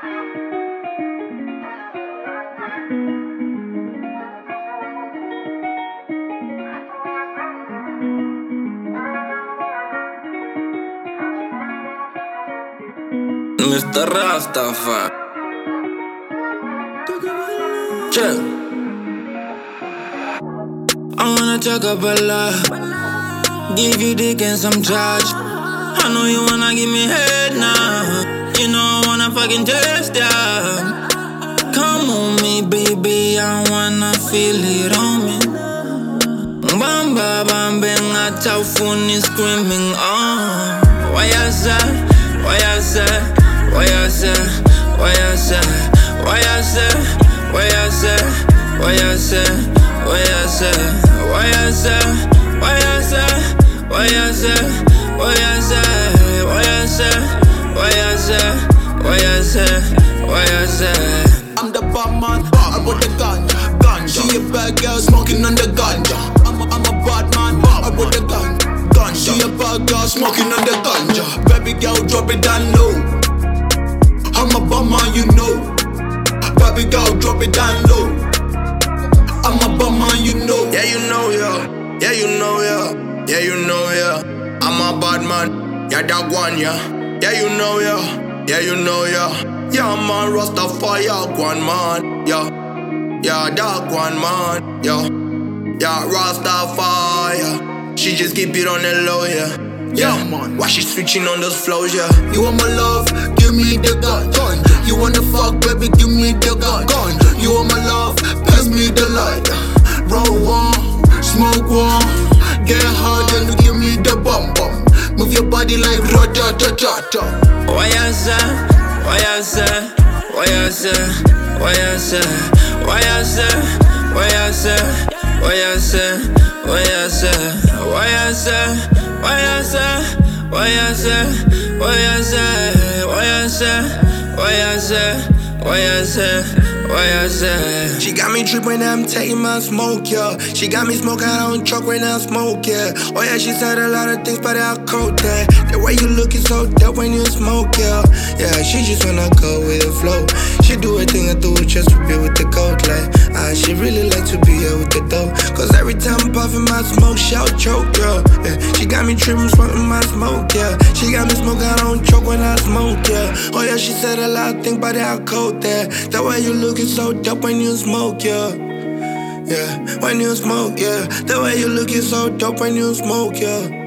Mr. Rastafari. Chill. I wanna talk up a lot, give you dick and some charge. I know you wanna give me head now. You know I wanna fucking taste ya. Come on me, baby, I wanna feel it on me. Bamba bam bang, at our phone is screaming on. Why I say, why I say, why I say, why I say, why I say, why I say, why I say, why I say, why I say, why I say, why I say, why I say, why I say, why I say, why I say, why I say. I'm the bad man, I with the ganja. She a bad girl smoking on the ganja. I'm a bad man, I with the ganja. She a bad girl smoking on the ganja. Baby girl, drop it down low. I'm a bad man, you know. Baby girl, drop it down low. I'm a bad man, you know. Yeah, you know, yeah. Yeah, you know, yeah. Yeah, you know, yeah. I'm a bad man. Yeah, that one, yeah. Yeah, you know, yeah. Yeah, you know, yeah. Yeah, man, Rastafari, one man. Yeah, yeah, that one man. Yeah, yeah, Rastafari. She just keep it on the low, yeah. Yeah, man. Why she switching on those flows, yeah? You want my love? Give me the gun. You wanna fuck, baby? Give me the gun. You want my love? Pass me the light. Roll one, smoke one, get hard and you give me the bum bum. Move your body like ra-da-da-da-da. Why I say, why I say, why I say, why I say, why I say, why I say, why I say, why I say, why I say, why I say, why I say, why I say, why I say, why I say, why I say, why I say. She got me tripping when I'm taking my smoke, yeah. She got me smoking on truck when I smoke, yeah. Oh yeah, she said a lot of things, but I'll quote that. The way you looking so dope when you smoke, yeah. Yeah, she just wanna go with the flow. She do a thing I do just to be with the coat, like she really like to be here with the dope. Cause every time I'm puffing my smoke, shout choke, yeah. She got me tripping, smoking my smoke, yeah. She got me smoking on choke when I smoke, yeah. Oh yeah, she said a lot of things, but I'll quote that. The way you looking so dope when you smoke, yeah. Yeah, when you smoke, yeah. The way you looking so dope when you smoke, yeah.